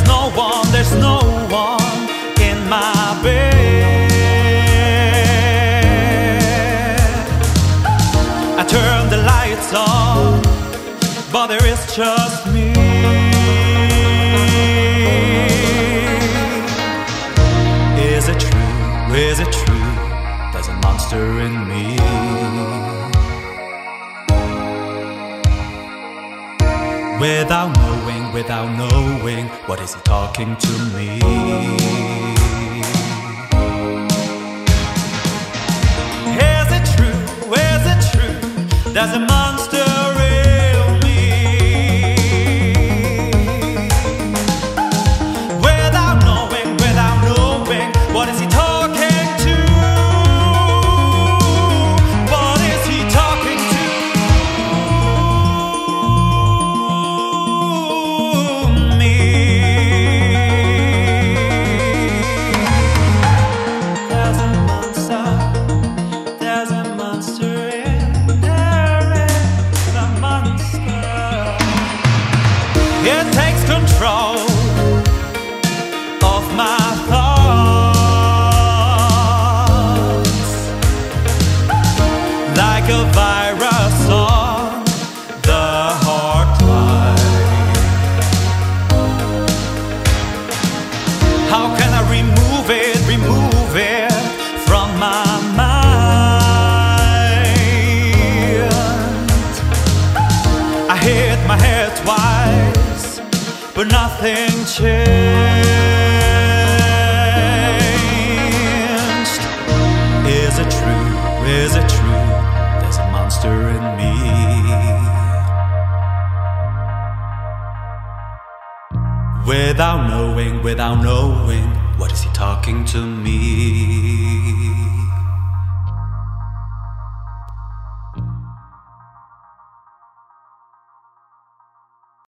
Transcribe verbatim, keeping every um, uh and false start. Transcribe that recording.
no one, there's no one in my bed. I turn the lights on, but there is just me. Is it true, is it true, there's a monster in me? Without knowing, without knowing, what is he talking to me? Is it true, is it true, there's a monster in me? Without knowing, without knowing, what is he talking to? What is he talking to? It takes control of my thoughts, like a virus on the hard drive. How can I remove it, remove it from my mind? I hit my head twice, but nothing changed. Is it true, is it true, there's a monster in me? Without knowing, without knowing, what is he talking to me?